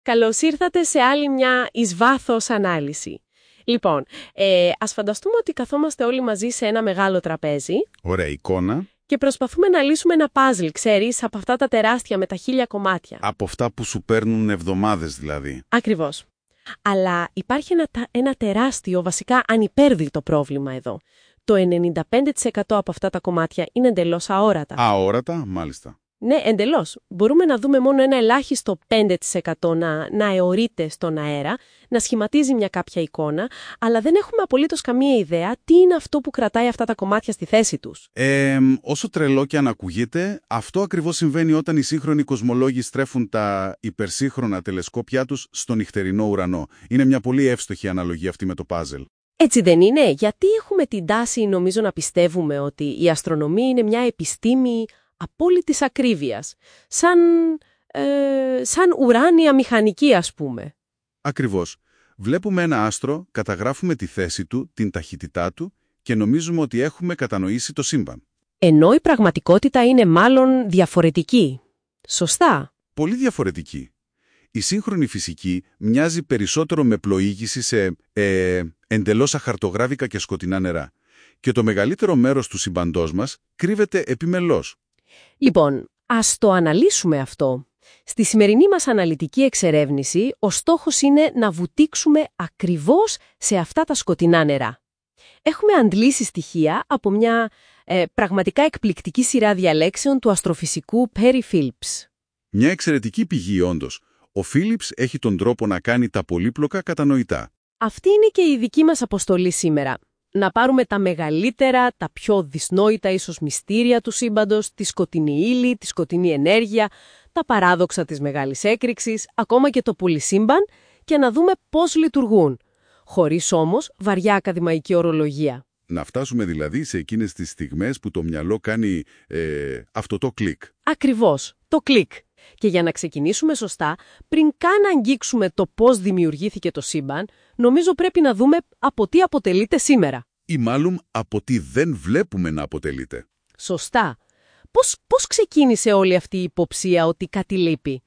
Καλώς ήρθατε σε άλλη μια εις βάθος ανάλυση. Λοιπόν, ας φανταστούμε ότι καθόμαστε όλοι μαζί σε ένα μεγάλο τραπέζι. Ωραία εικόνα. Και προσπαθούμε να λύσουμε ένα παζλ, ξέρεις, από αυτά τα τεράστια με τα 1000 κομμάτια. Από αυτά που σου παίρνουν εβδομάδες δηλαδή. Ακριβώς. Αλλά υπάρχει ένα τεράστιο, βασικά ανυπέρδειτο πρόβλημα εδώ. Το 95% από αυτά τα κομμάτια είναι εντελώς αόρατα. Αόρατα, μάλιστα. Ναι, εντελώς. Μπορούμε να δούμε μόνο ένα ελάχιστο 5% να αιωρείται στον αέρα, να σχηματίζει μια κάποια εικόνα, αλλά δεν έχουμε απολύτως καμία ιδέα τι είναι αυτό που κρατάει αυτά τα κομμάτια στη θέση τους. Όσο τρελό και αν ακούγεται, αυτό ακριβώς συμβαίνει όταν οι σύγχρονοι κοσμολόγοι στρέφουν τα υπερσύγχρονα τηλεσκόπια τους στο νυχτερινό ουρανό. Είναι μια πολύ εύστοχη αναλογία αυτή με το πάζελ. Έτσι δεν είναι? Γιατί έχουμε την τάση, νομίζω, να πιστεύουμε ότι η αστρονομία είναι μια επιστήμη απόλυτης ακρίβειας, σαν ουράνια μηχανική, ας πούμε. Ακριβώς. Βλέπουμε ένα άστρο, καταγράφουμε τη θέση του, την ταχύτητά του και νομίζουμε ότι έχουμε κατανοήσει το σύμπαν. Ενώ η πραγματικότητα είναι μάλλον διαφορετική. Σωστά. Πολύ διαφορετική. Η σύγχρονη φυσική μοιάζει περισσότερο με πλοήγηση σε εντελώς αχαρτογράφικα και σκοτεινά νερά. Και το μεγαλύτερο μέρος του σύμπαντός μας κρύβεται επιμελώς. Λοιπόν, ας το αναλύσουμε αυτό. Στη σημερινή μας αναλυτική εξερεύνηση, ο στόχος είναι να βουτήξουμε ακριβώς σε αυτά τα σκοτεινά νερά. Έχουμε αντλήσει στοιχεία από μια πραγματικά εκπληκτική σειρά διαλέξεων του αστροφυσικού Perry Phillips. Μια εξαιρετική πηγή όντως. Ο Phillips έχει τον τρόπο να κάνει τα πολύπλοκα κατανοητά. Αυτή είναι και η δική μας αποστολή σήμερα. Να πάρουμε τα μεγαλύτερα, τα πιο δυσνόητα ίσως μυστήρια του σύμπαντος, τη σκοτεινή ύλη, τη σκοτεινή ενέργεια, τα παράδοξα της μεγάλης έκρηξης, ακόμα και το πολυσύμπαν και να δούμε πώς λειτουργούν, χωρίς όμως βαριά ακαδημαϊκή ορολογία. Να φτάσουμε δηλαδή σε εκείνες τις στιγμές που το μυαλό κάνει αυτό το κλικ. Ακριβώς, το κλικ. Και για να ξεκινήσουμε σωστά, πριν καν αγγίξουμε το πώς δημιουργήθηκε το σύμπαν, νομίζω πρέπει να δούμε από τι αποτελείται σήμερα. Ή μάλλον από τι δεν βλέπουμε να αποτελείται. Σωστά. Πώς ξεκίνησε όλη αυτή η υποψία ότι κάτι λείπει?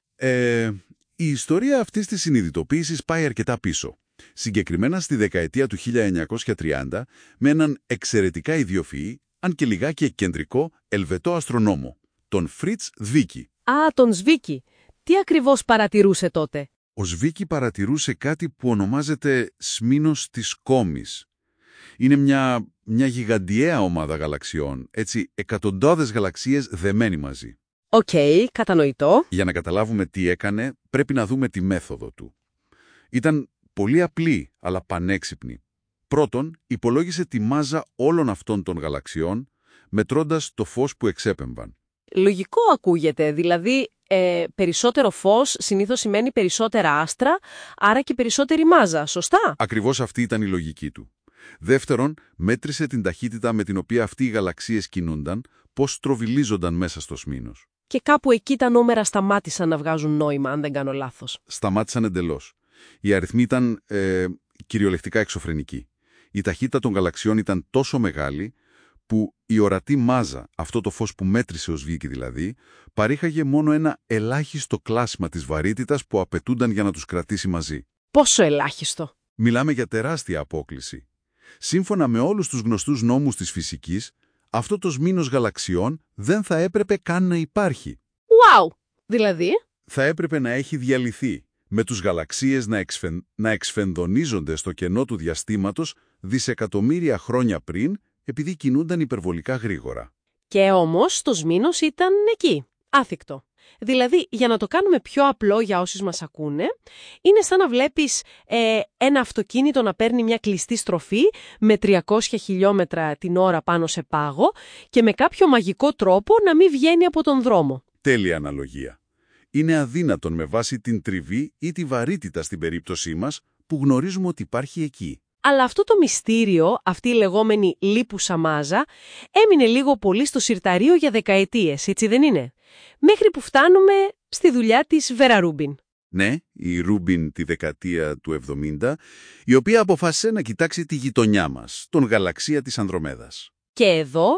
Η ιστορία αυτής της συνειδητοποίησης πάει αρκετά πίσω. Συγκεκριμένα στη δεκαετία του 1930, με έναν εξαιρετικά ιδιοφυή, αν και λιγάκι εκκεντρικό, Ελβετό αστρονόμο, τον Φριτς Σβίκι. Α, τον Σβίκι. Τι ακριβώς παρατηρούσε τότε? Ο Σβίκι παρατηρούσε κάτι που ονομάζεται σμήνος της Κόμης. Είναι μια γιγαντιαία ομάδα γαλαξιών, έτσι εκατοντάδες γαλαξίες δεμένοι μαζί. Οκ, κατανοητό. Για να καταλάβουμε τι έκανε, πρέπει να δούμε τη μέθοδο του. Ήταν πολύ απλή, αλλά πανέξυπνη. Πρώτον, υπολόγισε τη μάζα όλων αυτών των γαλαξιών, μετρώντας το φως που εξέπεμβαν. Λογικό ακούγεται, δηλαδή περισσότερο φως συνήθως σημαίνει περισσότερα άστρα, άρα και περισσότερη μάζα, σωστά? Ακριβώς αυτή ήταν η λογική του. Δεύτερον, μέτρησε την ταχύτητα με την οποία αυτοί οι γαλαξίες κινούνταν, πώς στροβιλίζονταν μέσα στο σμήνος. Και κάπου εκεί τα νούμερα σταμάτησαν να βγάζουν νόημα, αν δεν κάνω λάθος. Σταμάτησαν εντελώς. Οι αριθμοί ήταν κυριολεκτικά εξωφρενικοί. Η ταχύτητα των γαλαξιών ήταν τόσο μεγάλη, που η ορατή μάζα, αυτό το φως που μέτρησε ο Σβίκι δηλαδή, παρήχαγε μόνο ένα ελάχιστο κλάσμα της βαρύτητας που απαιτούνταν για να τους κρατήσει μαζί. Πόσο ελάχιστο? Μιλάμε για τεράστια απόκλιση. Σύμφωνα με όλους τους γνωστούς νόμους της φυσικής, αυτό το σμήνος γαλαξιών δεν θα έπρεπε καν να υπάρχει. Wow! Δηλαδή? Θα έπρεπε να έχει διαλυθεί, με τους γαλαξίες να εξφενδονίζονται στο κενό του διαστήματος δισεκατομμύρια χρόνια πριν, επειδή κινούνταν υπερβολικά γρήγορα. Και όμως το σμήνος ήταν εκεί, άθικτο. Δηλαδή, για να το κάνουμε πιο απλό για όσους μας ακούνε, είναι σαν να βλέπεις ένα αυτοκίνητο να παίρνει μια κλειστή στροφή με 300 χιλιόμετρα την ώρα πάνω σε πάγο και με κάποιο μαγικό τρόπο να μην βγαίνει από τον δρόμο. Τέλεια αναλογία. Είναι αδύνατον με βάση την τριβή ή τη βαρύτητα στην περίπτωσή μας που γνωρίζουμε ότι υπάρχει εκεί. Αλλά αυτό το μυστήριο, αυτή η λεγόμενη λίπουσα μάζα, έμεινε λίγο πολύ στο συρταρίο για δεκαετίες, έτσι δεν είναι? Μέχρι που φτάνουμε στη δουλειά της Βέρα Ρούμπιν. Ναι, η Ρούμπιν τη δεκαετία του 70, η οποία αποφάσισε να κοιτάξει τη γειτονιά μας, τον γαλαξία της Ανδρομέδας. Και εδώ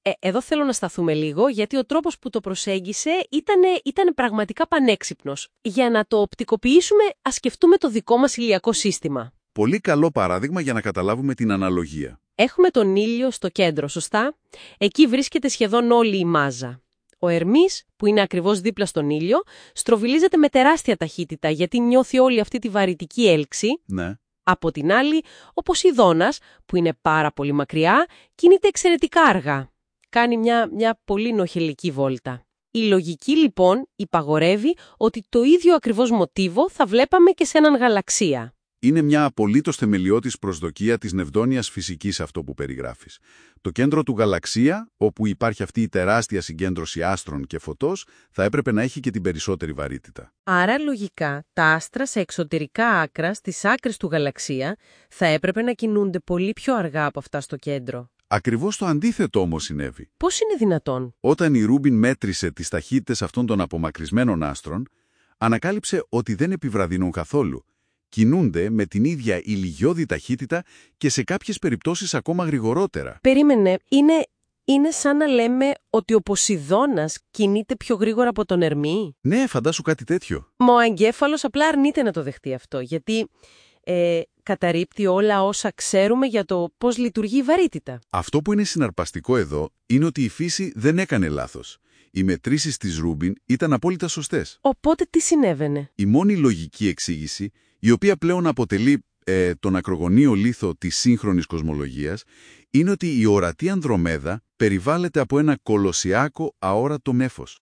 εδώ θέλω να σταθούμε λίγο, γιατί ο τρόπος που το προσέγγισε ήταν πραγματικά πανέξυπνος. Για να το οπτικοποιήσουμε, ας σκεφτούμε το δικό μας ηλιακό σύστημα. Πολύ καλό παράδειγμα για να καταλάβουμε την αναλογία. Έχουμε τον ήλιο στο κέντρο, σωστά? Εκεί βρίσκεται σχεδόν όλη η μάζα. Ο Ερμής, που είναι ακριβώς δίπλα στον ήλιο, στροβιλίζεται με τεράστια ταχύτητα, γιατί νιώθει όλη αυτή τη βαρυτική έλξη. Ναι. Από την άλλη, ο Ποσειδώνας, που είναι πάρα πολύ μακριά, κινείται εξαιρετικά αργά. Κάνει μια πολύ νοχελική βόλτα. Η λογική, λοιπόν, υπαγορεύει ότι το ίδιο ακριβώς μοτίβο θα βλέπαμε και σε έναν γαλαξία. Είναι μια απολύτως θεμελιώδης προσδοκία της νευδόνιας φυσικής αυτό που περιγράφεις. Το κέντρο του γαλαξία, όπου υπάρχει αυτή η τεράστια συγκέντρωση άστρων και φωτός, θα έπρεπε να έχει και την περισσότερη βαρύτητα. Άρα, λογικά, τα άστρα σε εξωτερικά άκρα, στις άκρες του γαλαξία, θα έπρεπε να κινούνται πολύ πιο αργά από αυτά στο κέντρο. Ακριβώς το αντίθετο όμως συνέβη. Πώς είναι δυνατόν? Όταν η Ρούμπιν μέτρησε τις ταχύτητες αυτών των απομακρυσμένων άστρων, ανακάλυψε ότι δεν επιβραδύνουν καθόλου. Κινούνται με την ίδια ηλιγιώδη ταχύτητα και σε κάποιες περιπτώσεις ακόμα γρηγορότερα. Περίμενε, είναι σαν να λέμε ότι ο Ποσειδώνας κινείται πιο γρήγορα από τον Ερμή. Ναι, φαντάσου κάτι τέτοιο. Μα ο εγκέφαλος απλά αρνείται να το δεχτεί αυτό, γιατί καταρρίπτει όλα όσα ξέρουμε για το πώς λειτουργεί η βαρύτητα. Αυτό που είναι συναρπαστικό εδώ είναι ότι η φύση δεν έκανε λάθος. Οι μετρήσεις της Ρούμπιν ήταν απόλυτα σωστές. Οπότε τι συνέβαινε? Η μόνη λογική εξήγηση, η οποία πλέον αποτελεί τον ακρογωνίο λίθο της σύγχρονης κοσμολογίας, είναι ότι η ορατή Ανδρομέδα περιβάλλεται από ένα κολοσιάκο αόρατο νέφος.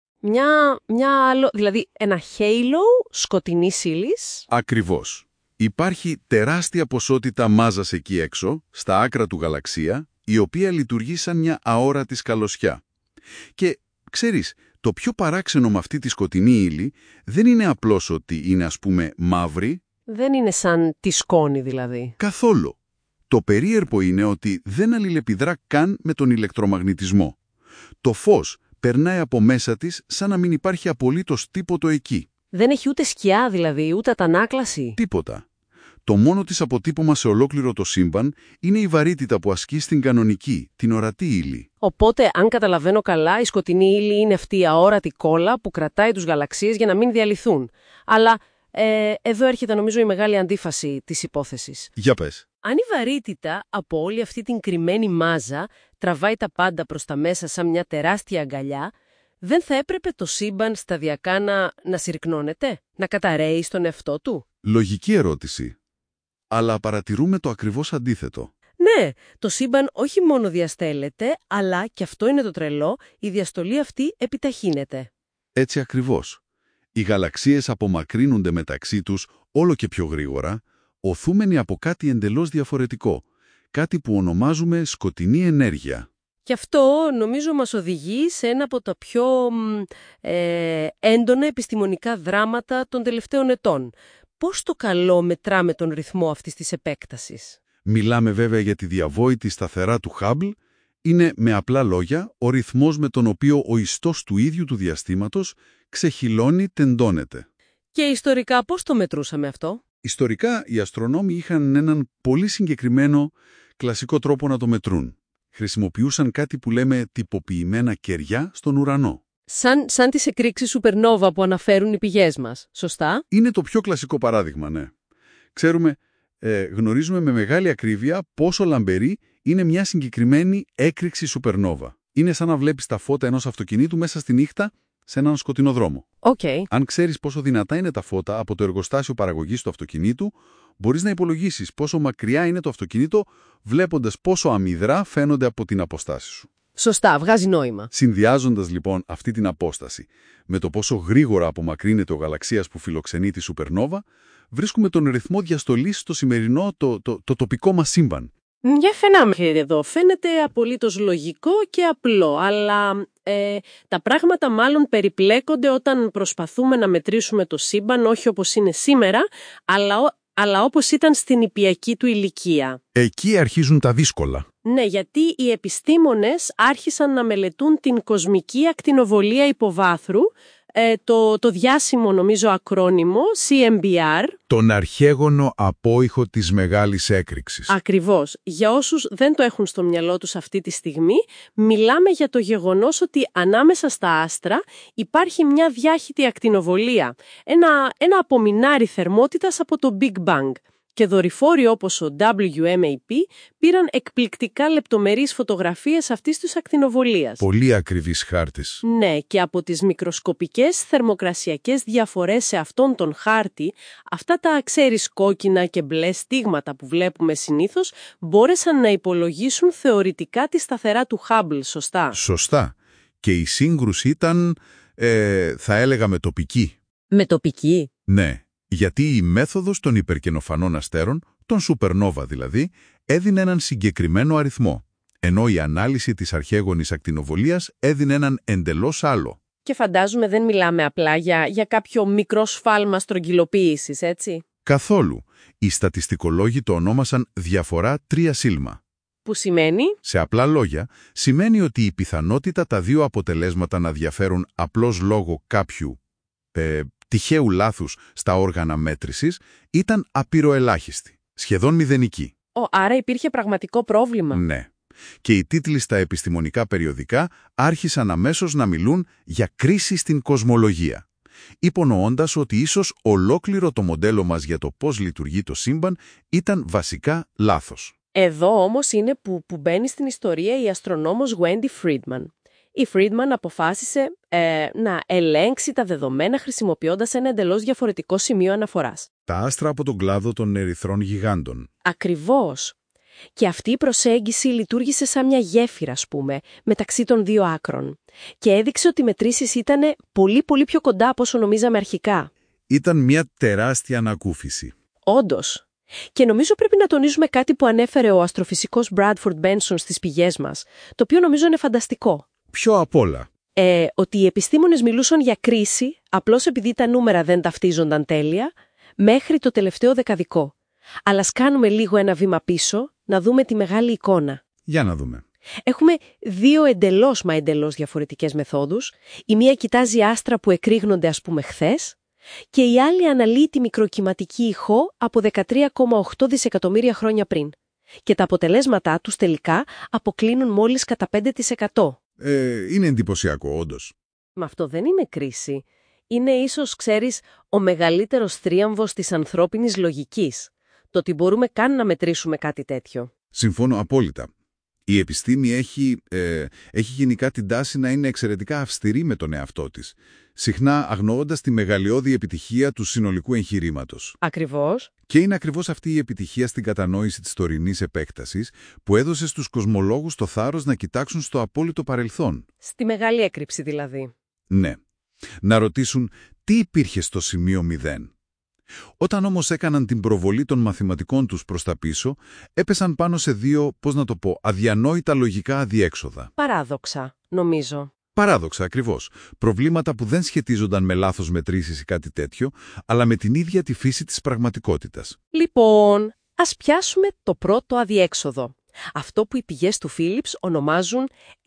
Δηλαδή ένα halo σκοτεινής ύλης. Ακριβώς. Υπάρχει τεράστια ποσότητα μάζας εκεί έξω, στα άκρα του γαλαξία, η οποία λειτουργεί σαν μια αόρατη σκαλωσιά. Και ξέρεις, το πιο παράξενο με αυτή τη σκοτεινή ύλη δεν είναι απλώς ότι είναι, ας πούμε, μαύρη. Δεν είναι σαν τη σκόνη δηλαδή. Καθόλου. Το περίεργο είναι ότι δεν αλληλεπιδρά καν με τον ηλεκτρομαγνητισμό. Το φως περνάει από μέσα της σαν να μην υπάρχει απολύτως τίποτα εκεί. Δεν έχει ούτε σκιά δηλαδή, ούτε αντανάκλαση. Τίποτα. Το μόνο της αποτύπωμα σε ολόκληρο το σύμπαν είναι η βαρύτητα που ασκεί στην κανονική, την ορατή ύλη. Οπότε, αν καταλαβαίνω καλά, η σκοτεινή ύλη είναι αυτή η αόρατη κόλλα που κρατάει τους γαλαξίες για να μην διαλυθούν. Αλλά εδώ έρχεται νομίζω η μεγάλη αντίφαση της υπόθεσης. Για πες. Αν η βαρύτητα από όλη αυτή την κρυμμένη μάζα τραβάει τα πάντα προς τα μέσα σαν μια τεράστια αγκαλιά, δεν θα έπρεπε το σύμπαν σταδιακά να συρρυκνώνεται, να καταρρέει στον εαυτό του? Λογική ερώτηση. Αλλά παρατηρούμε το ακριβώς αντίθετο. Ναι, το σύμπαν όχι μόνο διαστέλλεται, αλλά, και αυτό είναι το τρελό, η διαστολή αυτή επιταχύνεται. Έτσι ακριβώς. Οι γαλαξίες απομακρύνονται μεταξύ τους όλο και πιο γρήγορα, οθούμενοι από κάτι εντελώς διαφορετικό, κάτι που ονομάζουμε σκοτεινή ενέργεια. Και αυτό νομίζω μας οδηγεί σε ένα από τα πιο έντονα επιστημονικά δράματα των τελευταίων ετών. Πώς το καλό μετράμε τον ρυθμό αυτής της επέκτασης? Μιλάμε βέβαια για τη διαβόητη σταθερά του Χάμπλ. Είναι, με απλά λόγια, ο ρυθμός με τον οποίο ο ιστός του ίδιου του διαστήματος ξεχυλώνει, τεντώνεται. Και ιστορικά πώς το μετρούσαμε αυτό? Ιστορικά, οι αστρονόμοι είχαν έναν πολύ συγκεκριμένο κλασικό τρόπο να το μετρούν. Χρησιμοποιούσαν κάτι που λέμε τυποποιημένα κεριά στον ουρανό. Σαν τις εκρήξεις σουπερνόβα που αναφέρουν οι πηγές μας, σωστά? Είναι το πιο κλασικό παράδειγμα, ναι. Ξέρουμε, γνωρίζουμε με μεγάλη ακρίβεια πόσο λαμπερή είναι μια συγκεκριμένη έκρηξη σουπερνόβα. Είναι σαν να βλέπεις τα φώτα ενός αυτοκινήτου μέσα στη νύχτα σε έναν σκοτεινό δρόμο. Okay. Αν ξέρεις πόσο δυνατά είναι τα φώτα από το εργοστάσιο παραγωγής του αυτοκινήτου, μπορείς να υπολογίσεις πόσο μακριά είναι το αυτοκίνητο, βλέποντας πόσο αμυδρά φαίνονται από την αποστάση σου. Σωστά, βγάζει νόημα. Συνδυάζοντας λοιπόν αυτή την απόσταση με το πόσο γρήγορα απομακρύνεται ο γαλαξίας που φιλοξενεί τη σουπερνόβα, βρίσκουμε τον ρυθμό διαστολής στο σημερινό το τοπικό μας σύμπαν. Για φαινάμε εδώ. Φαίνεται απολύτως λογικό και απλό, αλλά τα πράγματα μάλλον περιπλέκονται όταν προσπαθούμε να μετρήσουμε το σύμπαν όχι όπως είναι σήμερα, αλλά όπως ήταν στην ιππιακή του ηλικία. Εκεί αρχίζουν τα δύσκολα. Ναι, γιατί οι επιστήμονες άρχισαν να μελετούν την κοσμική ακτινοβολία υποβάθρου το διάσημο νομίζω ακρόνιμο CMBR. Τον αρχαίγωνο απόϊχο της μεγάλης έκρηξης. Ακριβώς. Για όσους δεν το έχουν στο μυαλό τους αυτή τη στιγμή, μιλάμε για το γεγονός ότι ανάμεσα στα άστρα υπάρχει μια διάχυτη ακτινοβολία. Ένα απομεινάρι θερμότητας από το Big Bang. Και δορυφόροι όπως ο WMAP πήραν εκπληκτικά λεπτομερείς φωτογραφίες αυτής της ακτινοβολίας. Πολύ ακριβής χάρτης. Ναι, και από τις μικροσκοπικές θερμοκρασιακές διαφορές σε αυτόν τον χάρτη, αυτά τα ξέρεις κόκκινα και μπλε στίγματα που βλέπουμε συνήθως, μπόρεσαν να υπολογίσουν θεωρητικά τη σταθερά του Hubble, σωστά. Σωστά. Και η σύγκρουση ήταν, θα έλεγα, με τοπική. Με τοπική? Ναι. Γιατί η μέθοδος των υπερκενοφανών αστέρων, των supernova δηλαδή, έδινε έναν συγκεκριμένο αριθμό, ενώ η ανάλυση της αρχαίγωνης ακτινοβολίας έδινε έναν εντελώς άλλο. Και φαντάζομαι δεν μιλάμε απλά για κάποιο μικρό σφάλμα στρογγυλοποίησης, έτσι. Καθόλου. Οι στατιστικολόγοι το ονόμασαν διαφορά 3 σίγμα. Που σημαίνει? Σε απλά λόγια, σημαίνει ότι η πιθανότητα τα δύο αποτελέσματα να διαφέρουν απλώς λόγω κάποιου τυχαίου λάθους στα όργανα μέτρησης ήταν απειροελάχιστη, σχεδόν μηδενική. Άρα υπήρχε πραγματικό πρόβλημα. Ναι. Και οι τίτλοι στα επιστημονικά περιοδικά άρχισαν αμέσως να μιλούν για κρίση στην κοσμολογία, υπονοώντας ότι ίσως ολόκληρο το μοντέλο μας για το πώς λειτουργεί το σύμπαν ήταν βασικά λάθος. Εδώ όμως είναι που μπαίνει στην ιστορία η αστρονόμος Wendy Friedman. Η Friedman αποφάσισε να ελέγξει τα δεδομένα χρησιμοποιώντας ένα εντελώς διαφορετικό σημείο αναφοράς. Τα άστρα από τον κλάδο των ερυθρών γιγάντων. Ακριβώς. Και αυτή η προσέγγιση λειτουργήσε σαν μια γέφυρα, ας πούμε, μεταξύ των δύο άκρων. Και έδειξε ότι οι μετρήσεις ήταν πολύ πολύ πιο κοντά από όσο νομίζαμε αρχικά. Ήταν μια τεράστια ανακούφιση. Όντως. Και νομίζω πρέπει να τονίζουμε κάτι που ανέφερε ο αστροφυσικός Bradford Benson στις πηγές μας, το οποίο νομίζω είναι φανταστικό. Ποιο απ' όλα? Ότι οι επιστήμονες μιλούσαν για κρίση απλώς επειδή τα νούμερα δεν ταυτίζονταν τέλεια μέχρι το τελευταίο δεκαδικό. Αλλά ας κάνουμε λίγο ένα βήμα πίσω να δούμε τη μεγάλη εικόνα. Για να δούμε. Έχουμε δύο εντελώς διαφορετικές μεθόδους. Η μία κοιτάζει άστρα που εκρήγνονται ας πούμε χθες και η άλλη αναλύει τη μικροκυματική ηχό από 13,8 δισεκατομμύρια χρόνια πριν. Και τα αποτελέσματά τους τελικά αποκλίνουν μόλις κατά 5%. Είναι εντυπωσιακό, όντως. Μα αυτό δεν είναι κρίση. Είναι ίσως, ξέρεις, ο μεγαλύτερος θρίαμβος της ανθρώπινης λογικής. Το ότι μπορούμε καν να μετρήσουμε κάτι τέτοιο. Συμφώνω απόλυτα. Η επιστήμη έχει γενικά την τάση να είναι εξαιρετικά αυστηρή με τον εαυτό της, συχνά αγνοώντας τη μεγαλειώδη επιτυχία του συνολικού εγχειρήματος. Ακριβώς. Και είναι ακριβώς αυτή η επιτυχία στην κατανόηση της τωρινής επέκτασης που έδωσε στους κοσμολόγους το θάρρος να κοιτάξουν στο απόλυτο παρελθόν. Στη μεγάλη έκρηξη δηλαδή. Ναι. Να ρωτήσουν τι υπήρχε στο σημείο 0. Όταν όμως έκαναν την προβολή των μαθηματικών τους προς τα πίσω, έπεσαν πάνω σε δύο, αδιανόητα λογικά αδιέξοδα. Παράδοξα, νομίζω. Παράδοξα, ακριβώς. Προβλήματα που δεν σχετίζονταν με λάθος μετρήσεις ή κάτι τέτοιο, αλλά με την ίδια τη φύση της πραγματικότητας. Λοιπόν, ας πιάσουμε το πρώτο αδιέξοδο. Αυτό που οι πηγές του Phillips ονομάζουν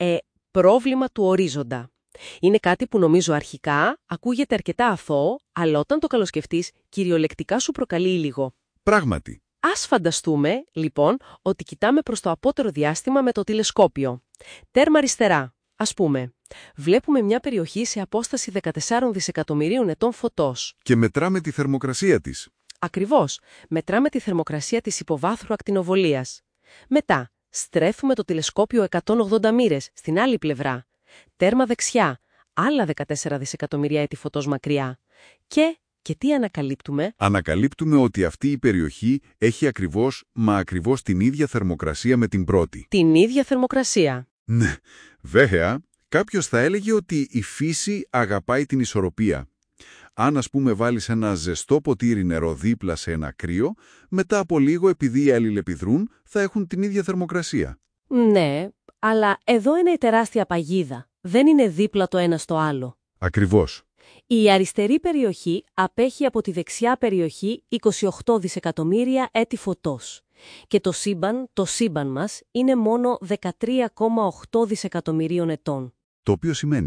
πρόβλημα του ορίζοντα. Είναι κάτι που νομίζω αρχικά ακούγεται αρκετά αθώο, αλλά όταν το καλοσκεφτείς, κυριολεκτικά σου προκαλεί λίγο. Πράγματι. Ας φανταστούμε, λοιπόν, ότι κοιτάμε προς το απότερο διάστημα με το τηλεσκόπιο. Τέρμα αριστερά, ας πούμε. Βλέπουμε μια περιοχή σε απόσταση 14 δισεκατομμυρίων ετών φωτός. Και μετράμε τη θερμοκρασία της. Ακριβώς. Μετράμε τη θερμοκρασία της υποβάθρου ακτινοβολίας. Μετά, στρέφουμε το τηλεσκόπιο 180 μοίρες στην άλλη πλευρά. Τέρμα δεξιά, άλλα 14 δισεκατομμυρία έτη φωτός μακριά. Και τι ανακαλύπτουμε? Ανακαλύπτουμε ότι αυτή η περιοχή έχει ακριβώς την ίδια θερμοκρασία με την πρώτη. Την ίδια θερμοκρασία. Ναι, βέβαια, κάποιος θα έλεγε ότι η φύση αγαπάει την ισορροπία. Αν ας πούμε βάλεις ένα ζεστό ποτήρι νερό δίπλα σε ένα κρύο, μετά από λίγο επειδή αλληλεπιδρούν θα έχουν την ίδια θερμοκρασία. Ναι, αλλά εδώ είναι η τεράστια παγίδα. Δεν είναι δίπλα το ένα στο άλλο. Ακριβώς. Η αριστερή περιοχή απέχει από τη δεξιά περιοχή 28 δισεκατομμύρια έτη φωτός. Και το σύμπαν μας είναι μόνο 13,8 δισεκατομμυρίων ετών. Το οποίο σημαίνει?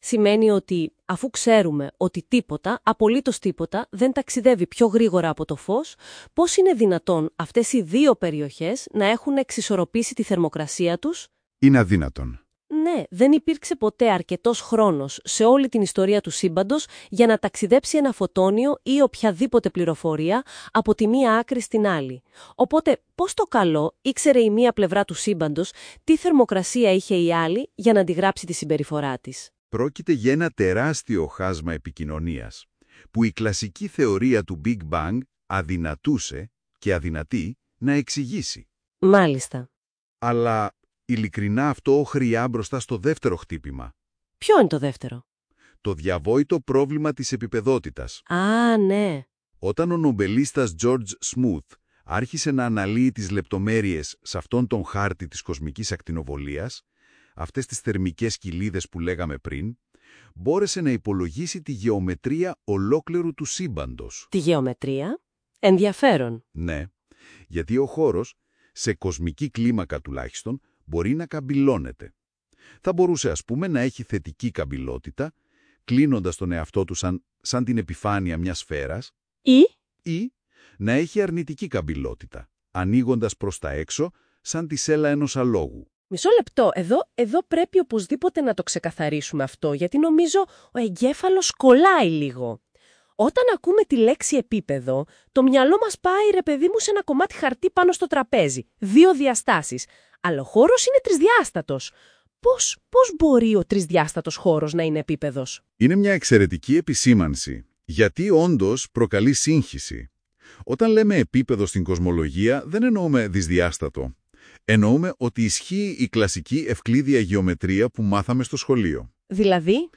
Σημαίνει ότι αφού ξέρουμε ότι τίποτα, απολύτως τίποτα, δεν ταξιδεύει πιο γρήγορα από το φως, πώς είναι δυνατόν αυτές οι δύο περιοχές να έχουν εξισορροπήσει τη θερμοκρασία τους? Είναι αδύνατον. Ναι, δεν υπήρξε ποτέ αρκετός χρόνος σε όλη την ιστορία του σύμπαντος για να ταξιδέψει ένα φωτόνιο ή οποιαδήποτε πληροφορία από τη μία άκρη στην άλλη. Οπότε, πώς το καλό ήξερε η μία πλευρά του σύμπαντος τι θερμοκρασία είχε η άλλη για να αντιγράψει τη συμπεριφορά της? Πρόκειται για ένα τεράστιο χάσμα επικοινωνίας, που η κλασική θεωρία του Big Bang αδυνατούσε και αδυνατεί να εξηγήσει. Μάλιστα. Αλλά ειλικρινά αυτό χρειά μπροστά στο δεύτερο χτύπημα. Ποιο είναι το δεύτερο? Το διαβόητο πρόβλημα της επιπεδότητας. Α, ναι. Όταν ο νομπελίστας George Smoot άρχισε να αναλύει τις λεπτομέρειες σε αυτόν τον χάρτη της κοσμικής ακτινοβολίας, αυτές τις θερμικές κοιλίδες που λέγαμε πριν, μπόρεσε να υπολογίσει τη γεωμετρία ολόκληρου του σύμπαντος. Τη γεωμετρία? Ενδιαφέρον. Ναι, γιατί ο χώρος, σε κοσμική κλίμακα τουλάχιστον, μπορεί να καμπυλώνεται. Θα μπορούσε, ας πούμε, να έχει θετική καμπυλότητα, κλείνοντας τον εαυτό του σαν την επιφάνεια μιας σφαίρας, ή να έχει αρνητική καμπυλότητα, ανοίγοντας προς τα έξω σαν τη σέλα ενός αλόγου. Μισό λεπτό, εδώ πρέπει οπωσδήποτε να το ξεκαθαρίσουμε αυτό, γιατί νομίζω ο εγκέφαλος κολλάει λίγο. Όταν ακούμε τη λέξη επίπεδο, το μυαλό μας πάει, ρε παιδί μου, σε ένα κομμάτι χαρτί πάνω στο τραπέζι. 2 διαστάσεις. Αλλά ο χώρος είναι τρισδιάστατος. Πώς μπορεί ο τρισδιάστατος χώρος να είναι επίπεδος? Είναι μια εξαιρετική επισήμανση, γιατί όντως προκαλεί σύγχυση. Όταν λέμε επίπεδο στην κοσμολογία, δεν εννοούμε δυσδιάστατο. Εννοούμε ότι ισχύει η κλασική ευκλήδια γεωμετρία που μάθαμε στο σχολείο. Δηλαδή?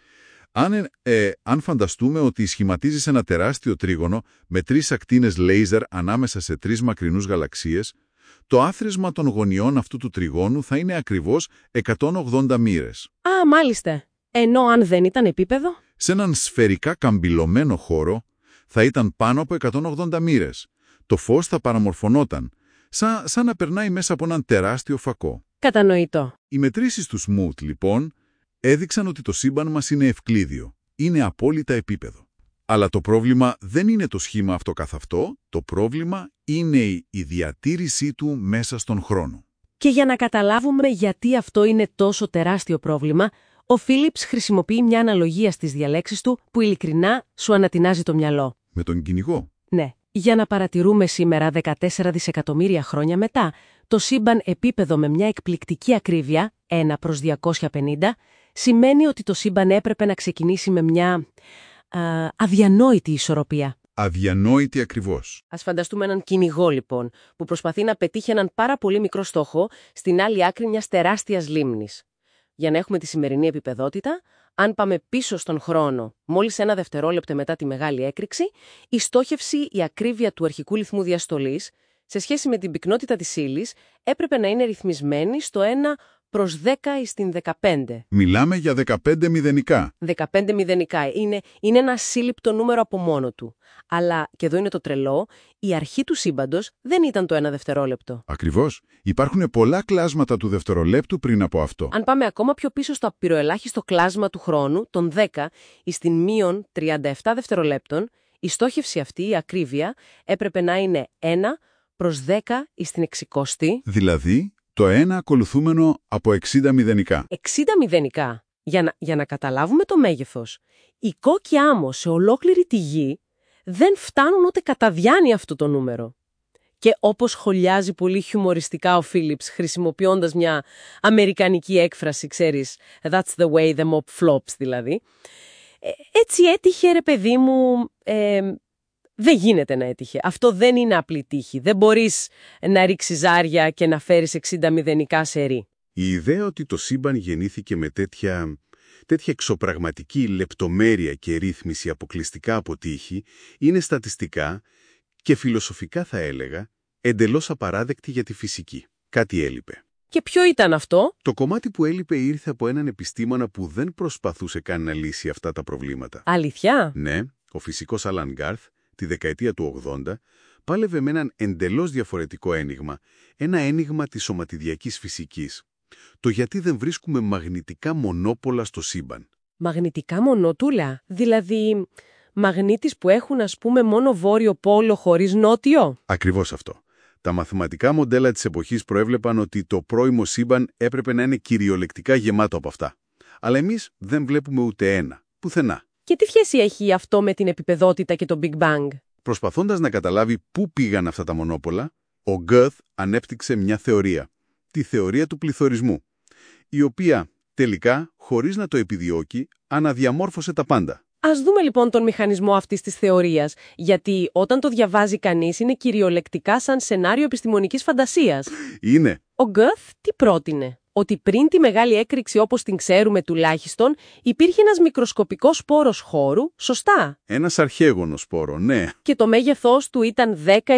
Αν φανταστούμε ότι σχηματίζεις ένα τεράστιο τρίγωνο με 3 ακτίνες λέιζερ ανάμεσα σε 3 μακρινούς γαλαξίες, το άθροισμα των γωνιών αυτού του τριγώνου θα είναι ακριβώς 180 μοίρες. Α, μάλιστα. Ενώ αν δεν ήταν επίπεδο? Σε έναν σφαιρικά καμπυλωμένο χώρο θα ήταν πάνω από 180 μοίρες. Το φως θα παραμορφωνόταν, σαν να περνάει μέσα από έναν τεράστιο φακό. Κατανοητό. Οι μετρήσεις του Smoot, λοιπόν, έδειξαν ότι το σύμπαν μας είναι ευκλήδιο. Είναι απόλυτα επίπεδο. Αλλά το πρόβλημα δεν είναι το σχήμα αυτό καθ' αυτό, το πρόβλημα είναι η διατήρησή του μέσα στον χρόνο. Και για να καταλάβουμε γιατί αυτό είναι τόσο τεράστιο πρόβλημα, ο Φίλιπς χρησιμοποιεί μια αναλογία στις διαλέξεις του που ειλικρινά σου ανατινάζει το μυαλό. Με τον κυνηγό. Ναι. Για να παρατηρούμε σήμερα 14 δισεκατομμύρια χρόνια μετά, το σύμπαν επίπεδο με μια εκπληκτική ακρίβεια, 1 προς 250, σημαίνει ότι το σύμπαν έπρεπε να ξεκινήσει με μια αδιανόητη ισορροπία. Αδιανόητη ακριβώς. Ας φανταστούμε έναν κυνηγό, λοιπόν, που προσπαθεί να πετύχει έναν πάρα πολύ μικρό στόχο στην άλλη άκρη μιας τεράστιας λίμνης. Για να έχουμε τη σημερινή επιπεδότητα, αν πάμε πίσω στον χρόνο, μόλις 1 δευτερόλεπτο μετά τη μεγάλη έκρηξη, η στόχευση, η ακρίβεια του αρχικού λιθμού διαστολής, σε σχέση με την πυκνότητα της ύλης, έπρεπε να είναι ρυθμισμένη στο 1 προς 10 στην 15. Μιλάμε για 15 μηδενικά. 15 μηδενικά. Είναι ένα σύλληπτο νούμερο από μόνο του. Αλλά, και εδώ είναι το τρελό, η αρχή του σύμπαντος δεν ήταν το 1 δευτερόλεπτο. Ακριβώς. Υπάρχουν πολλά κλάσματα του δευτερολέπτου πριν από αυτό. Αν πάμε ακόμα πιο πίσω στο απειροελάχιστο κλάσμα του χρόνου, τον 10, εις την μείον 37 δευτερολέπτων, η στόχευση αυτή, η ακρίβεια, έπρεπε να είναι 1 προς 10 εις την 60. Δηλαδή, το 1 ακολουθούμενο από 60 μηδενικά. 60 μηδενικά. Για να καταλάβουμε το μέγεθος. Οι κόκκι άμμος σε ολόκληρη τη γη δεν φτάνουν ούτε κατά διάνοια αυτό το νούμερο. Και όπως σχολιάζει πολύ χιουμοριστικά ο Φίλιπς, χρησιμοποιώντας μια αμερικανική έκφραση, ξέρεις, that's the way the mob flops δηλαδή, έτσι έτυχε, ρε παιδί μου, δεν γίνεται να έτυχε. Αυτό δεν είναι απλή τύχη. Δεν μπορείς να ρίξεις ζάρια και να φέρεις 60 μηδενικά σε ρί. Η ιδέα ότι το σύμπαν γεννήθηκε με τέτοια εξωπραγματική λεπτομέρεια και ρύθμιση αποκλειστικά από τύχη είναι στατιστικά και φιλοσοφικά, θα έλεγα, εντελώς απαράδεκτη για τη φυσική. Κάτι έλειπε. Και ποιο ήταν αυτό? Το κομμάτι που έλειπε ήρθε από έναν επιστήμονα που δεν προσπαθούσε καν να λύσει αυτά τα προβλήματα. Αλήθεια? Ναι, ο φυσικός Άλαν Γκάρθ, τη δεκαετία του 80, πάλευε με έναν εντελώς διαφορετικό ένιγμα, ένα ένιγμα της σωματιδιακής φυσικής. Το γιατί δεν βρίσκουμε μαγνητικά μονόπολα στο σύμπαν. Μαγνητικά μονότουλα, δηλαδή μαγνήτης που έχουν ας πούμε μόνο βόρειο πόλο χωρίς νότιο. Ακριβώς αυτό. Τα μαθηματικά μοντέλα της εποχής προέβλεπαν ότι το πρώιμο σύμπαν έπρεπε να είναι κυριολεκτικά γεμάτο από αυτά. Αλλά εμείς δεν βλέπουμε ούτε ένα, πουθενά. Και τι σχέση έχει αυτό με την επιπεδότητα και το Big Bang? Προσπαθώντας να καταλάβει πού πήγαν αυτά τα μονόπολα, ο Γκοθ ανέπτυξε μια θεωρία, τη θεωρία του πληθωρισμού, η οποία τελικά, χωρίς να το επιδιώκει, αναδιαμόρφωσε τα πάντα. Ας δούμε λοιπόν τον μηχανισμό αυτής της θεωρίας, γιατί όταν το διαβάζει κανείς είναι κυριολεκτικά σαν σενάριο επιστημονικής φαντασίας. Είναι. Ο Γκοθ τι πρότεινε? Ότι πριν τη μεγάλη έκρηξη όπως την ξέρουμε τουλάχιστον, υπήρχε ένας μικροσκοπικός σπόρος χώρου, σωστά? Ένας αρχαίγωνος σπόρο, ναι. Και το μέγεθός του ήταν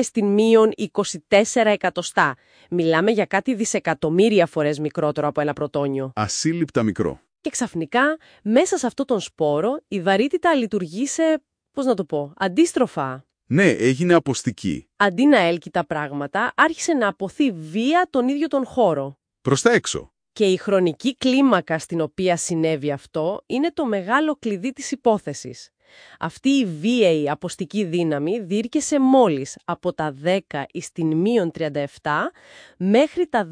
10⁻24 εκατοστά. Μιλάμε για κάτι δισεκατομμύρια φορές μικρότερο από ένα πρωτόνιο. Ασύλληπτα μικρό. Και ξαφνικά, μέσα σε αυτόν τον σπόρο, η βαρύτητα λειτουργεί σε, αντίστροφα. Ναι, έγινε αποστική. Αντί να έλκει τα πράγματα, άρχισε να αποθεί βία τον ίδιο τον χώρο. Προς τα έξω. Και η χρονική κλίμακα στην οποία συνέβη αυτό είναι το μεγάλο κλειδί της υπόθεσης. Αυτή η βίαιη αποστική δύναμη διήρκεσε μόλις από τα 10⁻37 μέχρι τα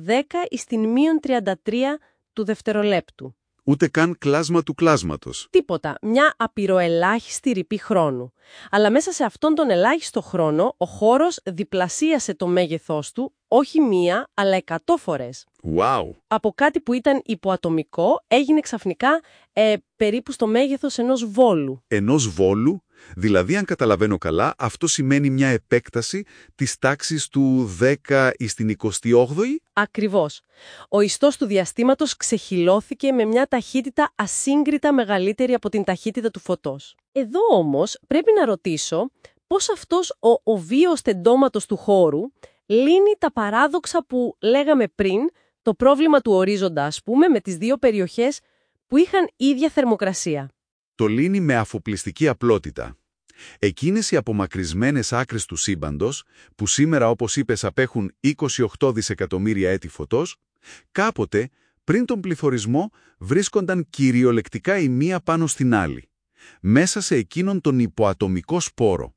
10⁻33 του δευτερολέπτου. Ούτε καν κλάσμα του κλάσματος. Τίποτα, μια απειροελάχιστη ρηπή χρόνου. Αλλά μέσα σε αυτόν τον ελάχιστο χρόνο, ο χώρος διπλασίασε το μέγεθός του, όχι μία, αλλά 100 φορές. Wow. Από κάτι που ήταν υποατομικό, έγινε ξαφνικά περίπου στο μέγεθος ενός βόλου. Ενός βόλου, δηλαδή αν καταλαβαίνω καλά, αυτό σημαίνει μια επέκταση της τάξης του 10⁻28η. Ακριβώς. Ο ιστός του διαστήματος ξεχυλώθηκε με μια ταχύτητα ασύγκριτα μεγαλύτερη από την ταχύτητα του φωτός. Εδώ όμως πρέπει να ρωτήσω πώς αυτός ο βίος τεντώματος του χώρου λύνει τα παράδοξα που λέγαμε πριν, το πρόβλημα του ορίζοντα ας πούμε, με τις δύο περιοχές που είχαν ίδια θερμοκρασία. Το λύνει με αφοπλιστική απλότητα. Εκείνες οι απομακρυσμένες άκρες του σύμπαντος, που σήμερα όπως είπες απέχουν 28 δισεκατομμύρια έτη φωτός, κάποτε πριν τον πληθωρισμό βρίσκονταν κυριολεκτικά η μία πάνω στην άλλη, μέσα σε εκείνον τον υποατομικό σπόρο.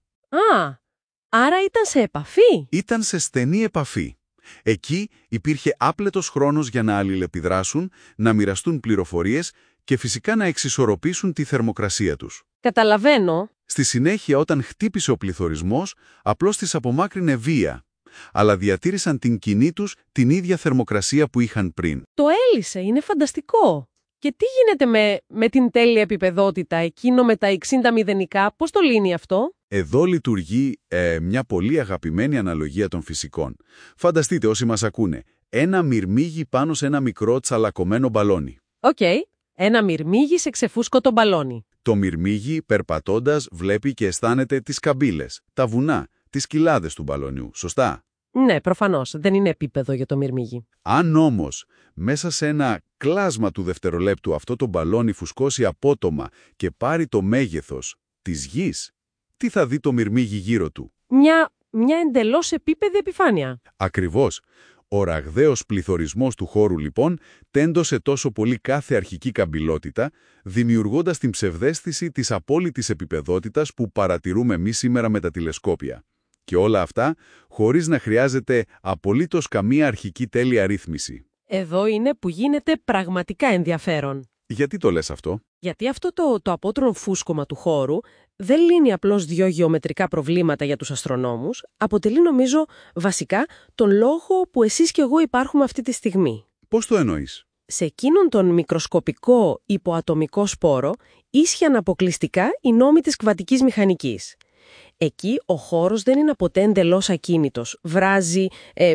Άρα ήταν σε επαφή. Ήταν σε στενή επαφή. Εκεί υπήρχε άπλετος χρόνος για να αλληλεπιδράσουν, να μοιραστούν πληροφορίες και φυσικά να εξισορροπήσουν τη θερμοκρασία τους. Καταλαβαίνω. Στη συνέχεια, όταν χτύπησε ο πληθωρισμός, απλώς τις απομάκρυνε βία, αλλά διατήρησαν την κοινή τους την ίδια θερμοκρασία που είχαν πριν. Το έλυσε, είναι φανταστικό. Και τι γίνεται με την τέλεια επιπεδότητα, εκείνο με τα 60 μηδενικά, πώς το λύνει αυτό? Εδώ λειτουργεί μια πολύ αγαπημένη αναλογία των φυσικών. Φανταστείτε όσοι μας ακούνε, ένα μυρμήγι πάνω σε ένα μικρό τσαλακωμένο μπαλόνι. Οκ, ένα μυρμήγι σε ξεφούσκωτο μπαλόνι. Το μυρμήγι, περπατώντας, βλέπει και αισθάνεται τις καμπύλες, τα βουνά, τις κοιλάδες του μπαλονιού, σωστά? Ναι, προφανώς, δεν είναι επίπεδο για το μυρμήγι. Αν όμως μέσα σε ένα κλάσμα του δευτερολέπτου αυτό το μπαλόνι φουσκώσει απότομα και πάρει το μέγεθος της γης, τι θα δει το μυρμήγι γύρω του? Μια εντελώς επίπεδη επιφάνεια. Ακριβώς. Ο ραγδαίος πληθωρισμός του χώρου, λοιπόν, τέντωσε τόσο πολύ κάθε αρχική καμπυλότητα, δημιουργώντας την ψευδαίσθηση της απόλυτης επιπεδότητας που παρατηρούμε εμείς σήμερα με τα τηλεσκόπια. Και όλα αυτά χωρίς να χρειάζεται απολύτως καμία αρχική τέλεια ρύθμιση. Εδώ είναι που γίνεται πραγματικά ενδιαφέρον. Γιατί το λες αυτό? Γιατί αυτό το απότρον φούσκωμα του χώρου δεν λύνει απλώς δύο γεωμετρικά προβλήματα για τους αστρονόμους, αποτελεί νομίζω βασικά τον λόγο που εσείς και εγώ υπάρχουμε αυτή τη στιγμή. Πώς το εννοείς? Σε εκείνον τον μικροσκοπικό υποατομικό σπόρο ίσχυαν αποκλειστικά οι νόμοι της κβαντικής μηχανικής. Εκεί ο χώρος δεν είναι ποτέ εντελώς ακίνητος. Βράζει,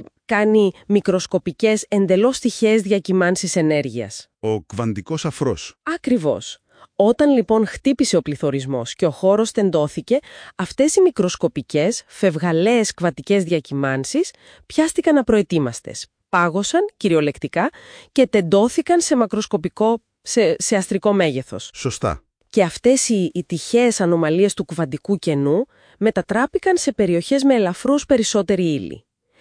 κάνει μικροσκοπικές εντελώς τυχαίες διακυμάνσεις ενέργειας. Ο κβαντικός αφρός. Ακριβώς. Όταν λοιπόν χτύπησε ο πληθωρισμός και ο χώρος τεντώθηκε, αυτές οι μικροσκοπικές, φευγαλαίες κβαντικές διακυμάνσεις πιάστηκαν απροετοίμαστες. Πάγωσαν κυριολεκτικά και τεντώθηκαν σε μακροσκοπικό, σε αστρικό μέγεθος. Σωστά. Και αυτές οι τυχαίες ανομαλίες του κβαντικού κενού μετατράπηκαν σε περιοχές με ελαφρώς περισσότερη ύλη.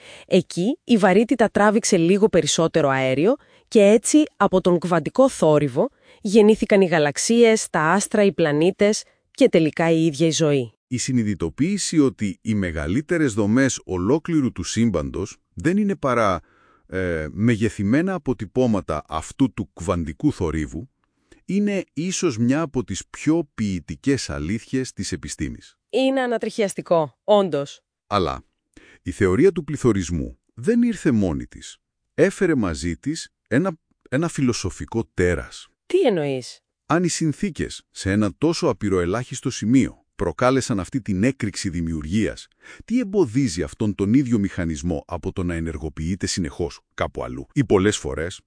Εκεί η βαρύτητα τράβηξε λίγο περισσότερο αέριο και έτσι από τον κβαντικό θόρυβο Γεννήθηκαν οι γαλαξίες, τα άστρα, οι πλανήτες και τελικά η ίδια η ζωή. Η συνειδητοποίηση ότι οι μεγαλύτερες δομές ολόκληρου του σύμπαντος δεν είναι παρά μεγεθυμένα αποτυπώματα αυτού του κβαντικού θορύβου, είναι ίσως μια από τις πιο ποιητικές αλήθειες της επιστήμης. Είναι ανατριχιαστικό, όντως. Αλλά η θεωρία του πληθωρισμού δεν ήρθε μόνη της. Έφερε μαζί της ένα φιλοσοφικό τέρας. Τι εννοείς? Αν οι συνθήκες σε ένα τόσο απειροελάχιστο σημείο προκάλεσαν αυτή την έκρηξη δημιουργίας, τι εμποδίζει αυτόν τον ίδιο μηχανισμό από το να ενεργοποιείται συνεχώς κάπου αλλού ή πολλές φορές?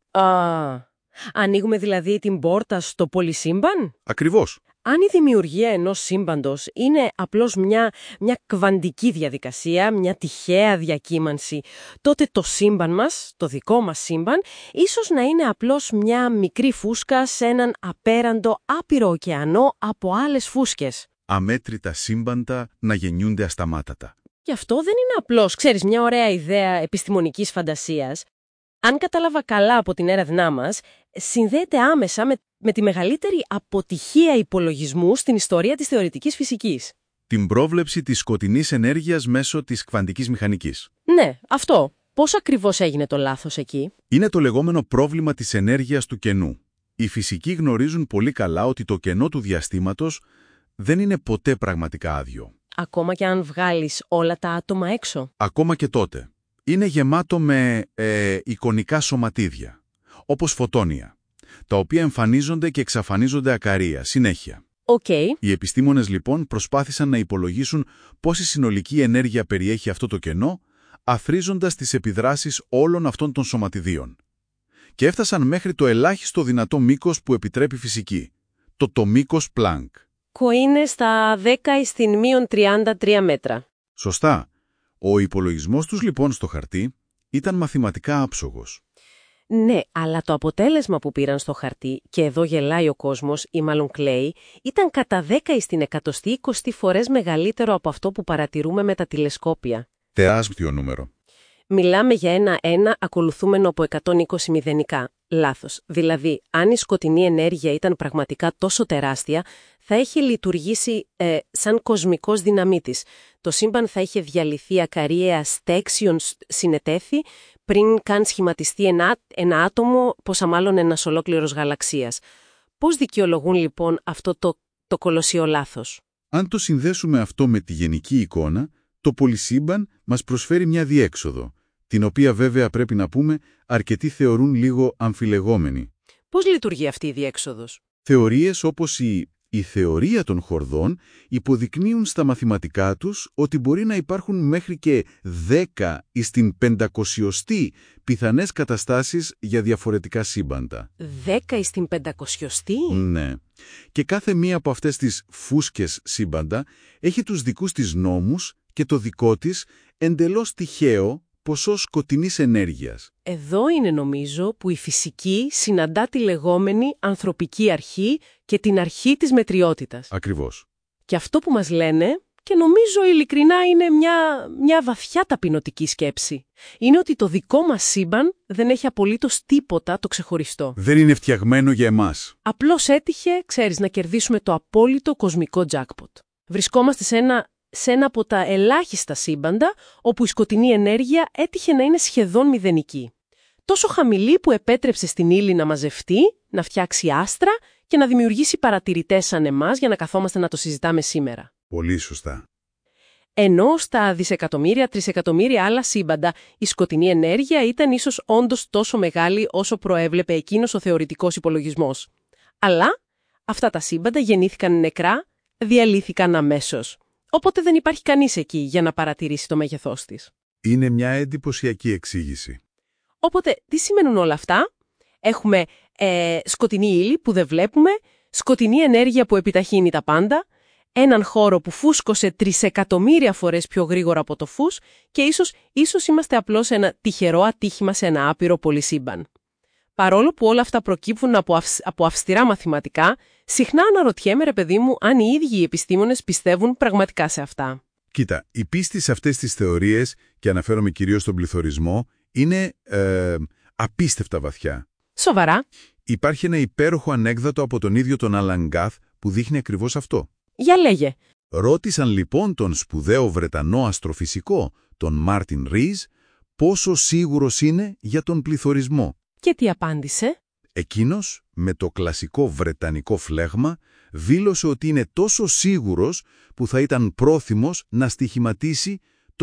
Ανοίγουμε δηλαδή την πόρτα στο πολυσύμπαν? Ακριβώς. Αν η δημιουργία ενός σύμπαντος είναι απλώς μια κβαντική διαδικασία, μια τυχαία διακύμανση, τότε το σύμπαν μας, το δικό μας σύμπαν, ίσως να είναι απλώς μια μικρή φούσκα σε έναν απέραντο άπειρο ωκεανό από άλλες φούσκες. Αμέτρητα σύμπαντα να γεννιούνται ασταμάτατα. Και αυτό δεν είναι απλώς, ξέρεις, μια ωραία ιδέα επιστημονικής φαντασίας. Αν κατάλαβα καλά από την έρευνά μας, συνδέεται άμεσα με τη μεγαλύτερη αποτυχία υπολογισμού στην ιστορία της θεωρητικής φυσικής. Την πρόβλεψη της σκοτεινής ενέργειας μέσω της κβαντικής μηχανικής. Ναι, αυτό. Πώς ακριβώς έγινε το λάθος εκεί? Είναι το λεγόμενο πρόβλημα της ενέργειας του κενού. Οι φυσικοί γνωρίζουν πολύ καλά ότι το κενό του διαστήματος δεν είναι ποτέ πραγματικά άδειο. Ακόμα και αν βγάλεις όλα τα άτομα έξω. Ακόμα και τότε. Είναι γεμάτο με εικονικά σωματίδια, όπως φωτόνια, τα οποία εμφανίζονται και εξαφανίζονται ακαρία, συνέχεια. Οι επιστήμονες λοιπόν προσπάθησαν να υπολογίσουν πόση συνολική ενέργεια περιέχει αυτό το κενό, αθροίζοντας τις επιδράσεις όλων αυτών των σωματιδίων. Και έφτασαν μέχρι το ελάχιστο δυνατό μήκος που επιτρέπει η φυσική, το μήκος Πλάνκ. Είναι στα 10⁻33 μέτρα. Σωστά. Ο υπολογισμός τους λοιπόν στο χαρτί ήταν μαθηματικά άψογος. Ναι, αλλά το αποτέλεσμα που πήραν στο χαρτί, και εδώ γελάει ο κόσμος ή μάλλον κλαίει, ήταν κατά 10⁻120 φορές μεγαλύτερο από αυτό που παρατηρούμε με τα τηλεσκόπια. Τεράστιο νούμερο. Μιλάμε για ένα ακολουθούμενο από 120 μηδενικά. Λάθος. Δηλαδή, αν η σκοτεινή ενέργεια ήταν πραγματικά τόσο τεράστια, θα είχε λειτουργήσει σαν κοσμικός δυναμίτης. Το σύμπαν θα είχε διαλυθεί ακαριέα στέξιον συνετέθη, πριν καν σχηματιστεί ένα άτομο, πόσα μάλλον ένας ολόκληρος γαλαξίας. Πώς δικαιολογούν λοιπόν αυτό το κολοσσιαίο λάθος? Αν το συνδέσουμε αυτό με τη γενική εικόνα, το πολυσύμπαν μας προσφέρει μια διέξοδο, την οποία βέβαια πρέπει να πούμε αρκετοί θεωρούν λίγο αμφιλεγόμενη. Πώς λειτουργεί αυτή η διέξοδος? Θεωρίες όπως η θεωρία των χορδών υποδεικνύουν στα μαθηματικά τους ότι μπορεί να υπάρχουν μέχρι και 10⁻500 πιθανές καταστάσεις για διαφορετικά σύμπαντα. 10⁻500? Ναι. Και κάθε μία από αυτές τις φούσκες σύμπαντα έχει τους δικούς της νόμους και το δικό της εντελώς τυχαίο ποσό σκοτεινής ενέργειας. Εδώ είναι νομίζω που η φυσική συναντά τη λεγόμενη ανθρωπική αρχή και την αρχή της μετριότητας. Ακριβώς. Και αυτό που μας λένε, και νομίζω ειλικρινά είναι μια βαθιά ταπεινωτική σκέψη, είναι ότι το δικό μας σύμπαν δεν έχει απολύτως τίποτα το ξεχωριστό. Δεν είναι φτιαγμένο για εμάς. Απλώς έτυχε, ξέρεις, να κερδίσουμε το απόλυτο κοσμικό jackpot. Βρισκόμαστε σε ένα από τα ελάχιστα σύμπαντα όπου η σκοτεινή ενέργεια έτυχε να είναι σχεδόν μηδενική. Τόσο χαμηλή που επέτρεψε στην ύλη να μαζευτεί, να φτιάξει άστρα και να δημιουργήσει παρατηρητές σαν εμάς για να καθόμαστε να το συζητάμε σήμερα. Πολύ σωστά. Ενώ στα δισεκατομμύρια, τρισεκατομμύρια άλλα σύμπαντα η σκοτεινή ενέργεια ήταν ίσως όντως τόσο μεγάλη όσο προέβλεπε εκείνος ο θεωρητικός υπολογισμός. Αλλά αυτά τα σύμπαντα γεννήθηκαν νεκρά, διαλύθηκαν αμέσως. Οπότε δεν υπάρχει κανείς εκεί για να παρατηρήσει το μέγεθός της. Είναι μια εντυπωσιακή εξήγηση. Οπότε, τι σημαίνουν όλα αυτά? Έχουμε σκοτεινή ύλη που δεν βλέπουμε, σκοτεινή ενέργεια που επιταχύνει τα πάντα, έναν χώρο που φούσκωσε 3.000.000 φορές πιο γρήγορα από το φους και ίσως είμαστε απλώς ένα τυχερό ατύχημα σε ένα άπειρο πολυσύμπαν. Παρόλο που όλα αυτά προκύπτουν από αυστηρά μαθηματικά, συχνά αναρωτιέμαι, ρε παιδί μου, αν οι ίδιοι οι επιστήμονες πιστεύουν πραγματικά σε αυτά. Κοίτα, η πίστη σε αυτές τις θεωρίες, και αναφέρομαι κυρίως στον πληθωρισμό, είναι απίστευτα βαθιά. Σοβαρά? Υπάρχει ένα υπέροχο ανέκδοτο από τον ίδιο τον Άλαν Γκάθ που δείχνει ακριβώς αυτό. Για λέγε. Ρώτησαν λοιπόν τον σπουδαίο Βρετανό αστροφυσικό, τον Μάρτιν Ριζ, πόσο σίγουρος είναι για τον πληθωρισμό. Και τι απάντησε? Εκείνος, με το κλασικό βρετανικό φλέγμα, δήλωσε ότι είναι τόσο σίγουρος που θα ήταν πρόθυμος να στοιχηματίσει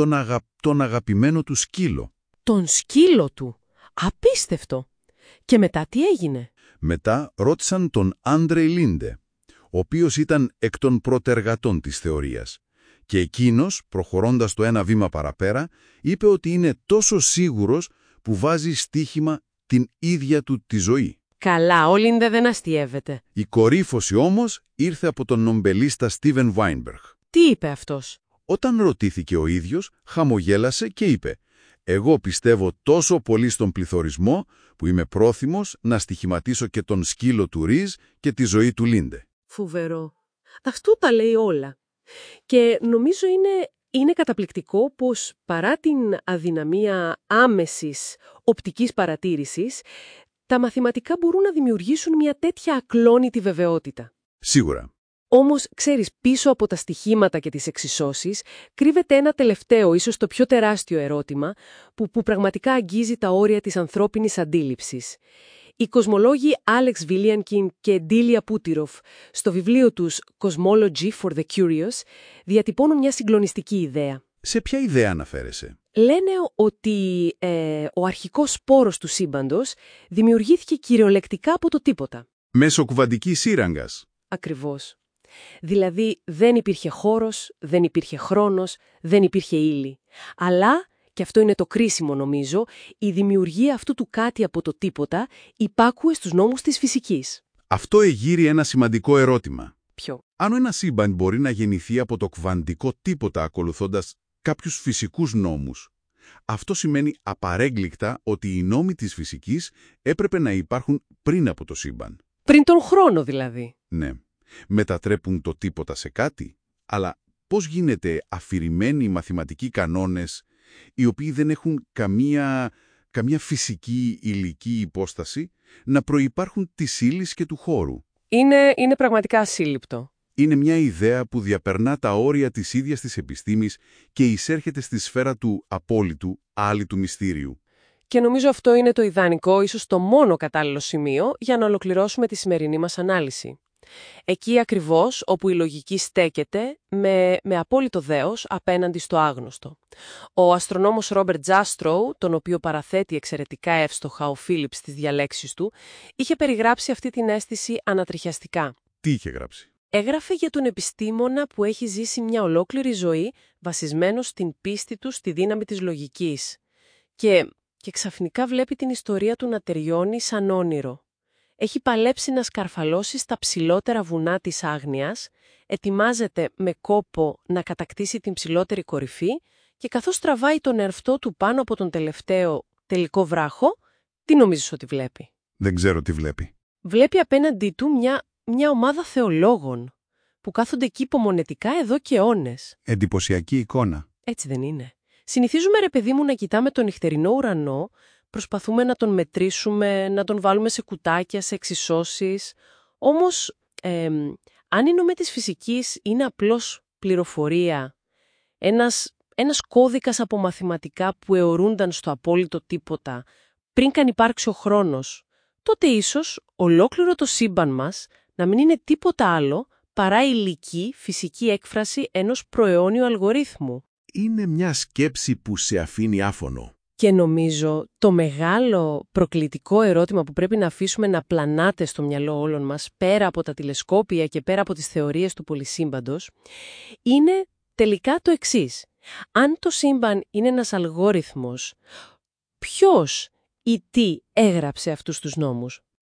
τον αγαπημένο του σκύλο. Τον σκύλο του. Απίστευτο. Και μετά τι έγινε? Μετά ρώτησαν τον Άντρε Λίντε, ο οποίος ήταν εκ των πρωτεργατών της θεωρίας. Και εκείνος, προχωρώντας το ένα βήμα παραπέρα, είπε ότι είναι τόσο σίγουρος που βάζει στοίχημα την ίδια του τη ζωή. Καλά, ο Λίντε δεν αστιεύεται. Η κορύφωση όμως ήρθε από τον νομπελίστα Στίβεν Βάινμπεργκ. Τι είπε αυτός? Όταν ρωτήθηκε ο ίδιος, χαμογέλασε και είπε «Εγώ πιστεύω τόσο πολύ στον πληθωρισμό που είμαι πρόθυμος να στοιχηματίσω και τον σκύλο του Ριζ και τη ζωή του Λίντε». Φοβερό. Αυτό τα λέει όλα. Και νομίζω είναι καταπληκτικό πως παρά την αδυναμία άμεσης οπτικής παρατήρησης, τα μαθηματικά μπορούν να δημιουργήσουν μια τέτοια ακλόνητη βεβαιότητα. Σίγουρα. Όμως, ξέρεις, πίσω από τα στοιχήματα και τις εξισώσεις κρύβεται ένα τελευταίο, ίσως το πιο τεράστιο ερώτημα, που πραγματικά αγγίζει τα όρια της ανθρώπινης αντίληψης. Οι κοσμολόγοι Άλεξ Βίλιανκιν και Ντίλια Πούτιροφ, στο βιβλίο τους «Cosmology for the Curious», διατυπώνουν μια συγκλονιστική ιδέα. Σε ποια ιδέα αναφέρεσαι? Λένε ότι ο αρχικός σπόρος του σύμπαντος δημιουργήθηκε κυριολεκτικά από το τίποτα. Μέσω κουβαντικής σύραγγας. Ακριβώς. Δηλαδή δεν υπήρχε χώρος, δεν υπήρχε χρόνος, δεν υπήρχε ύλη. Αλλά, και αυτό είναι το κρίσιμο νομίζω, η δημιουργία αυτού του κάτι από το τίποτα υπάκουε στους νόμους της φυσικής. Αυτό εγείρει ένα σημαντικό ερώτημα. Ποιο? Αν ένα σύμπαν μπορεί να γεννηθεί από το κβαντικό τίποτα ακολουθώντας κάποιους φυσικούς νόμους, αυτό σημαίνει απαρέγκλικτα ότι οι νόμοι της φυσικής έπρεπε να υπάρχουν πριν από το σύμπαν. Πριν τον χρόνο δηλαδή. Ναι. Μετατρέπουν το τίποτα σε κάτι, αλλά πώς γίνεται αφηρημένοι μαθηματικοί κανόνες, οι οποίοι δεν έχουν καμία φυσική υλική υπόσταση, να προϋπάρχουν της ύλης και του χώρου? Είναι πραγματικά ασύλληπτο. Είναι μια ιδέα που διαπερνά τα όρια της ίδιας της επιστήμης και εισέρχεται στη σφαίρα του απόλυτου, άλυτου μυστήριου. Και νομίζω αυτό είναι το ιδανικό, ίσως το μόνο κατάλληλο σημείο για να ολοκληρώσουμε τη σημερινή μας ανάλυση. Εκεί ακριβώς όπου η λογική στέκεται με απόλυτο δέος απέναντι στο άγνωστο. Ο αστρονόμος Ρόμπερτ Τζάστροου, τον οποίο παραθέτει εξαιρετικά εύστοχα ο Φίλιπς στις διαλέξεις του, είχε περιγράψει αυτή την αίσθηση ανατριχιαστικά. Τι είχε γράψει? Έγραφε για τον επιστήμονα που έχει ζήσει μια ολόκληρη ζωή βασισμένος στην πίστη του στη δύναμη της λογικής. Και ξαφνικά βλέπει την ιστορία του να τελειώνει σαν όνειρο. Έχει παλέψει να σκαρφαλώσει στα ψηλότερα βουνά της άγνοιας, ετοιμάζεται με κόπο να κατακτήσει την ψηλότερη κορυφή και καθώς τραβάει τον εαυτό του πάνω από τον τελευταίο τελικό βράχο, τι νομίζεις ότι βλέπει? Δεν ξέρω τι βλέπει. Βλέπει απέναντί του μια ομάδα θεολόγων που κάθονται εκεί υπομονετικά εδώ και αιώνες. Εντυπωσιακή εικόνα. Έτσι δεν είναι? Συνηθίζουμε, ρε παιδί μου, να κοιτάμε τον νυχτερινό ουρανό, προσπαθούμε να τον μετρήσουμε, να τον βάλουμε σε κουτάκια, σε εξισώσεις. Όμως, αν οι νόμοι της φυσικής είναι απλώς πληροφορία, ένας κώδικας από μαθηματικά που αιωρούνταν στο απόλυτο τίποτα, πριν καν υπάρξει ο χρόνος, τότε ίσως ολόκληρο το σύμπαν μας να μην είναι τίποτα άλλο παρά υλική φυσική έκφραση ενός προαιώνιου αλγορίθμου. Είναι μια σκέψη που σε αφήνει άφωνο. Και νομίζω το μεγάλο προκλητικό ερώτημα που πρέπει να αφήσουμε να πλανάται στο μυαλό όλων μας, πέρα από τα τηλεσκόπια και πέρα από τις θεωρίες του πολυσύμπαντος, είναι τελικά το εξής. Αν το σύμπαν είναι ένας αλγόριθμος, ποιος ή τι έγραψε αυτούς τους νόμους?